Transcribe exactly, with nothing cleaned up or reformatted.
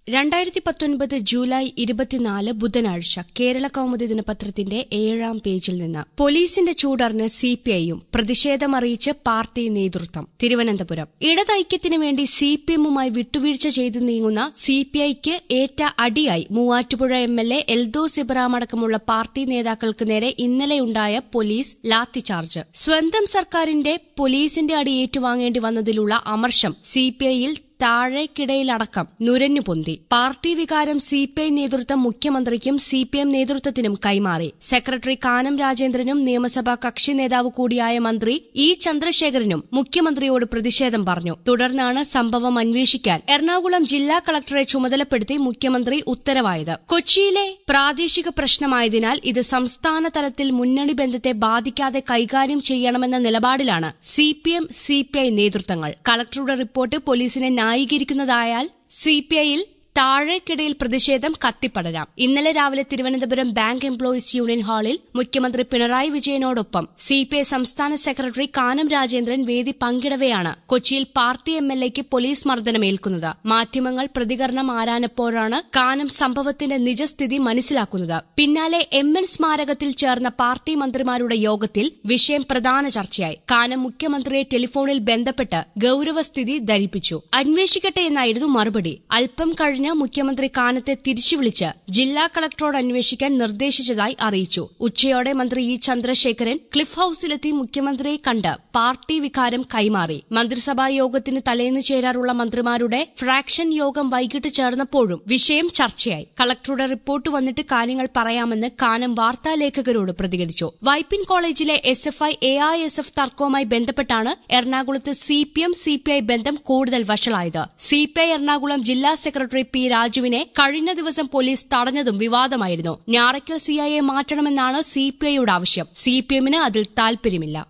രണ്ടായിരത്തി പത്തൊൻപത് ജൂലൈ ഇരുപത്തിനാല് ബുധനാഴ്ച കേരള കൗമുദി ദിനപത്രത്തിന്റെ ഏഴാം പേജിൽ നിന്ന് പോലീസിന്റെ ചൂടറിഞ്ഞ് സിപിഐയും പ്രതിഷേധമറിയിച്ച് പാർട്ടി നേതൃത്വം. തിരുവനന്തപുരം. ഇടതൈക്യത്തിനു വേണ്ടി സിപിഎമ്മുമായി വിട്ടുവീഴ്ച ചെയ്ത് നീങ്ങുന്ന സിപിഐക്ക് ഏറ്റ അടിയായി Muvattupuzha M L A Eldhose Ibrahim അടക്കമുള്ള പാർട്ടി നേതാക്കൾക്ക് നേരെ ഇന്നലെയുണ്ടായ പോലീസ് ലാത്തിചാർജ്. സ്വന്തം സർക്കാരിന്റെ പോലീസിന്റെ അടി ഏറ്റുവാങ്ങേണ്ടി വന്നതിലുള്ള അമർഷം സിപിഐയിൽ താഴേക്കിടയിലടക്കം നുരഞ്ഞുപൊന്തി. പാർട്ടി വികാരം സിപിഐ നേതൃത്വം മുഖ്യമന്ത്രിക്കും സിപിഎം നേതൃത്വത്തിനും കൈമാറി. സെക്രട്ടറി കാനം രാജേന്ദ്രനും നിയമസഭാ കക്ഷി നേതാവ് കൂടിയായ മന്ത്രി ഇ ചന്ദ്രശേഖരനും മുഖ്യമന്ത്രിയോട് പ്രതിഷേധം പറഞ്ഞു. തുടർന്നാണ് സംഭവം അന്വേഷിക്കാൻ എറണാകുളം ജില്ലാ കളക്ടറെ ചുമതലപ്പെടുത്തി മുഖ്യമന്ത്രി ഉത്തരവായത്. കൊച്ചിയിലെ പ്രാദേശിക പ്രശ്നമായതിനാൽ ഇത് സംസ്ഥാന തലത്തിൽ മുന്നണി ബന്ധത്തെ ബാധിക്കാതെ കൈകാര്യം ചെയ്യണമെന്ന നിലപാടിലാണ് സിപിഎം സിപിഐ നേതൃത്വങ്ങൾ. കളക്ടറുടെ റിപ്പോർട്ട് പോലീസിനെ ന്യായീകരിക്കുന്നതായാൽ സിപിഐയിൽ താഴേക്കിടയിൽ പ്രതിഷേധം കത്തിപ്പടരാം. ഇന്നലെ രാവിലെ തിരുവനന്തപുരം ബാങ്ക് എംപ്ലോയീസ് യൂണിയൻ ഹാളിൽ മുഖ്യമന്ത്രി പിണറായി വിജയനോടൊപ്പം സിപിഐ സംസ്ഥാന സെക്രട്ടറി കാനം രാജേന്ദ്രൻ വേദി പങ്കിടവെയാണ് കൊച്ചിയിൽ പാർട്ടി എംഎൽഎക്ക് പോലീസ് മർദ്ദനമേൽക്കുന്നത്. മാധ്യമങ്ങൾ പ്രതികരണം ആരാഞ്ഞപ്പോഴാണ് കാനം സംഭവത്തിന്റെ നിജസ്ഥിതി മനസ്സിലാക്കുന്നത്. പിന്നാലെ എം എൻ സ്മാരകത്തിൽ ചേർന്ന പാർട്ടി മന്ത്രിമാരുടെ യോഗത്തിൽ വിഷയം പ്രധാന ചർച്ചയായി. കാനം മുഖ്യമന്ത്രിയെ ടെലിഫോണിൽ ബന്ധപ്പെട്ട് ഗൌരവസ്ഥിതി ധരിപ്പിച്ചു. അന്വേഷിക്കട്ടെ എന്നായിരുന്നു മറുപടി. അല്പം കഴിഞ്ഞ് മുഖ്യമന്ത്രി കാനത്തെ തിരിച്ചു വിളിച്ച് ജില്ലാ കളക്ടറോട് അന്വേഷിക്കാൻ നിർദ്ദേശിച്ചതായി അറിയിച്ചു. ഉച്ചയോടെ മന്ത്രി ഇ ചന്ദ്രശേഖരൻ ക്ലിഫ് ഹൌസിലെത്തി മുഖ്യമന്ത്രിയെ കണ്ട് പാർട്ടി വികാരം കൈമാറി. മന്ത്രിസഭാ യോഗത്തിന് തലേന്ന് ചേരാറുള്ള മന്ത്രിമാരുടെ ഫ്രാക്ഷൻ യോഗം വൈകിട്ട് ചേർന്നപ്പോഴും വിഷയം ചർച്ചയായി. കളക്ടറുടെ റിപ്പോർട്ട് വന്നിട്ട് കാര്യങ്ങൾ പറയാമെന്ന് കാനം വാർത്താലേഖകരോട് പ്രതികരിച്ചു. വൈപ്പിൻ കോളേജിലെ S F I A I S F തർക്കവുമായി ബന്ധപ്പെട്ടാണ് എറണാകുളത്ത് സിപിഎം സിപിഐ ബന്ധം കൂടുതൽ വഷളായത്. സിപിഐ എറണാകുളം ജില്ലാ സെക്രട്ടറി പി രാജുവിനെ കഴിഞ്ഞ ദിവസം പോലീസ് തടഞ്ഞതും വിവാദമായിരുന്നു. ഞാറയ്ക്കൽ സിഐയെ മാറ്റണമെന്നാണ് സിപിഐയുടെ ആവശ്യം. സിപിഎമ്മിന് അതിൽ താൽപര്യമില്ല.